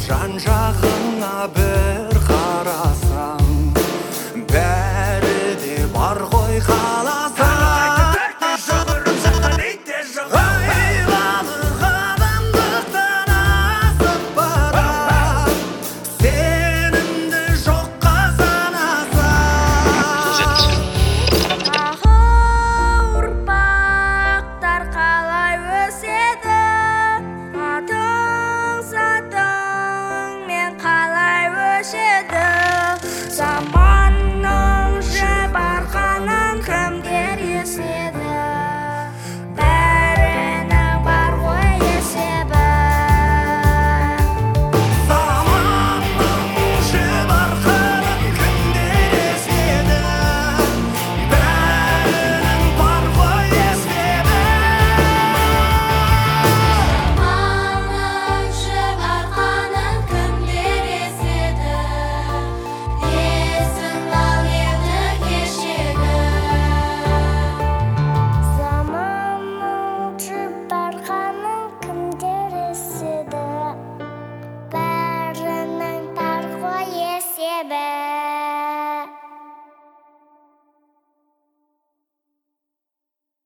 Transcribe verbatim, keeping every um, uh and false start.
жан-жағыңа бір қарасаң, бәрі де бар ғой қаласаң. Айлалық адамдықтан асып барам, сенімді жоққа санасам. Ұрпақтар қалай өседі, атың затыңмен қалай өшеді. Заманның жібарқанын кімдер еседі, бәрінің бар ғой есебі. Заманның жібарқанын кімдер еседі, бәрінің бар ғой есебі. Заманның жібарқанын кімдер еседі, есін ал енді кешегі. Заманның жібарқанын кімдер еседі, бәрінің бар ғой есебі.